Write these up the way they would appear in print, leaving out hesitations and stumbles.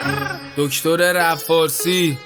دکتر رپ فارسی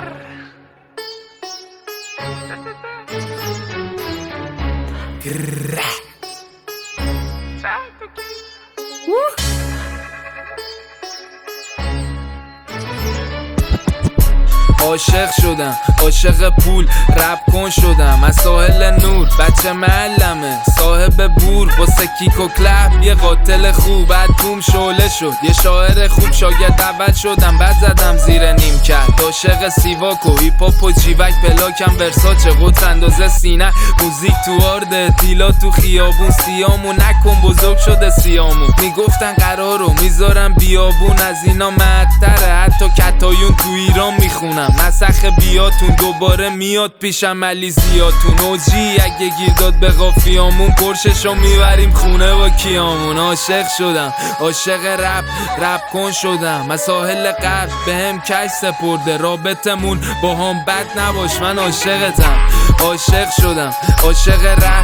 عاشق شدم، عاشق پول، رپ کن شدم. از ساحل نور بچه معلمه، صاحب بور واسه کیک و کلپ. یه قاتل خوب بعد بوم شعله شد، یه شاعر خوب شاگرد اول شدم. بعد زدم زیر نیم کرد، عاشق سیواک و هیپ هاپ و جیوک. پلاکم ورساچه، قدس اندازه سینه. موزیک تو آرده، دیلا تو خیابون. سیامو نکن بزرگ شده سیامو. میگفتن قرارو میذارم بیابون، از اینا معطره حتی کتایون تو ایران میخونم. نسخ بیاتون دوباره میاد پیشم علی زیاتون. اوجی اگه گیر داد به قافیامون، پرششو میبریم خونه با کیامون. عاشق شدم، عاشق رپ کن شدم. از ساحل غرب به هم کش سپرده، رابطمون با هم بد نباش من عاشقتم. عاشق شدم، عاشق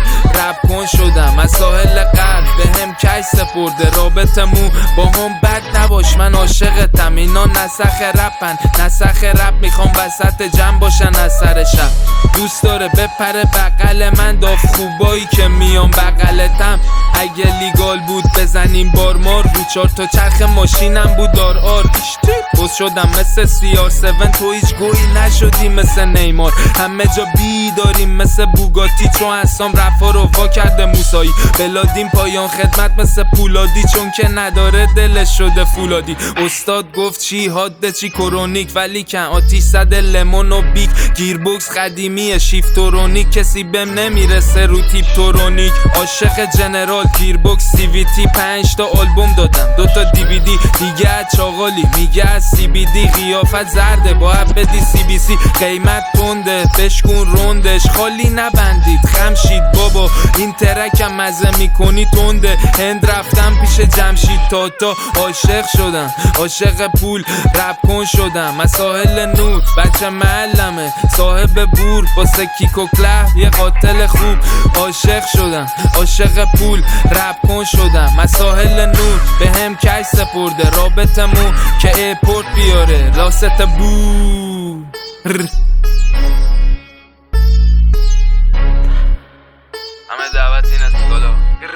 رپ کن شدم. از ساحل غرب به هم کش سپرده، رابطمون با هم بد نباش من عاشقتم. اینا نسخ رپن، نسخ رپ میخوام وسط جمع باشن از سر شب. دوست داره بپره بغل من، داف خوبایی که میام بغلتم. اگه لیگال بود بزنیم بارمار، رو 4 تا چرخ ماشینم بود آر بس شدم مثل CR7. تو هیچ گویی نشدی مثل نیمار. همه جا بیداریم مثل بوگاتی، چون حسام رفا رو وا کرده موسایی. بلادیم پایان خدمت مثل پولادی، چون که نداره دلش شده فولادی. استاد گفت چی حاده چی کرونیک، ولی کن آتیش زده لیمون و بیک. گیربوکس قدیمی شیفتورونیک، کسی بهم نمیرسه رو تیپ تورونیک. عاشق جنرال گیربوکس CVT، 5 تا آلبوم دادم، 2 تا DVD دیگه. چاغالی میگه از CBD، قیافت زرده با بدی CBC. قیمت تنده بشکون روندش، خالی نبندید خمشید بابا. این ترکم مزه میکنی تنده. هند رفتم پیش جمشید تاتا. عاشق شدم، عاشق پول، رپ کن شدم. از ساحل نور بچه معلمه، صاحب بور واسه کیک و کلپ. یه قاتل خوب. عاشق شدم، عاشق پول، رپ کن شدم. از ساحل نور به هم کش سپرده، رابطمون که ایپورت بیاره راست بو. همه دعوت این است بالا.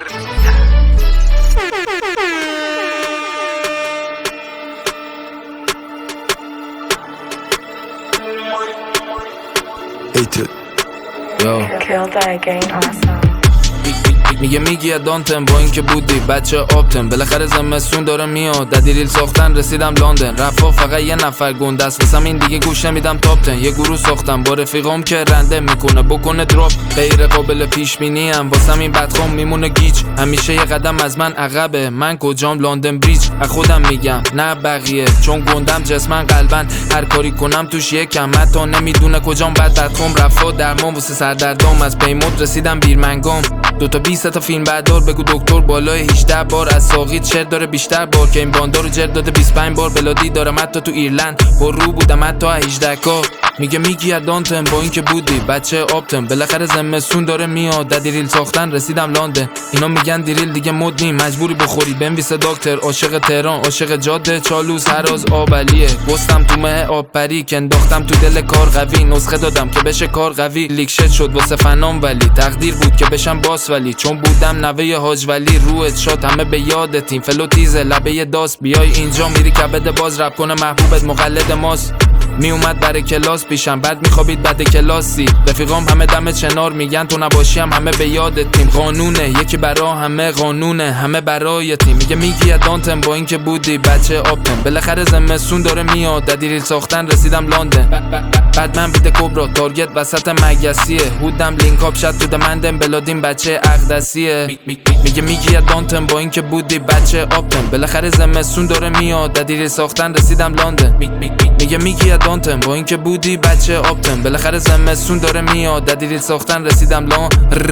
میگی ادانتم با این که بودی بچه آبتم. بالاخره زمستون داره میاد، ددیریل ساختن رسیدم لندن. رفا فقط یه نفر گنده است، واسم این دیگه گوش نمیدم تاپتن. یه گروه ساختم با رفیقام که رنده میکنه بکنه دراپ. غیر قابل پیش بینی ام، واسم این بدخوام میمونه گیج. همیشه یه قدم از من عقبه، من کجام لندن بریج. از خودم میگم نه بقیه، چون گندم جسمن قلبن. هر کاری کنم توش یکم، حتی نمیدونه کجام بدخوام. رفا درمان واسه سردردام، از پیمود رسیدم بیرمنگام. 2 تا 20 تا فیلم بردار بگو دکتر بالای 18 بار. از ساقید شعر داره بیشتر بار، که این باندار رو جر داده 25 بار. بلادی دارم حتی تو ایرلند، پر رو بودم حتی 18 کا. میگی ادانتم با این که بودی بچه آبتم. بالاخره زمستون داره میاد، ددیریل ساختن رسیدم لندن. اینا میگن دیریل دیگه مد نیم، مجبوری بخوری بنویس دکتر. عاشق تهران، عاشق جاده چالوس، هراز آبلیه. گستم تو مه آب پری که انداختم تو دل کار قوی. نسخه دادم که بشه کار قوی، لیکشت شد واسه فنام ولی تقدیر بود که بشم باس. ولی چون بودم نوه حاج ولی، روحت شاد همه به یادتیم. فلو تیزه لبه داس، بیای اینجا میری کبد باز. رپ کنه محبوبت مقلد ماست. میومد برای کلاس پیشم، بعد میخوابید بعد کلاسی. رفیقام همه دم چنار میگن تو نباشیم همه به یادتیم. قانونه یکی برا همه، قانونه همه برای تیم. میگی ادانتم با این که بودی بچه آبتم. بالاخره زمستون داره میاد، ددیریل ساختن رسیدم لندن. بعد من بیت کبرا تارگت وسط مگسیه. هودم لینک اپ شد تو دمندم، بلادیم بچه اقدسیه. میگی ادانتم با این که بودی بچه آبتم. بالاخره زمستون داره میاد، ددیریل ساختن رسیدم لندن. میگی ادانتم با این که بودی بچه آبتم. بالاخره زمستون داره میاد، ددیریل ساختن رسیدم لندن.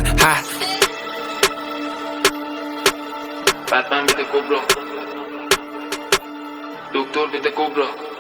بعد من بیت کبرا، دکتر بیت کبرا.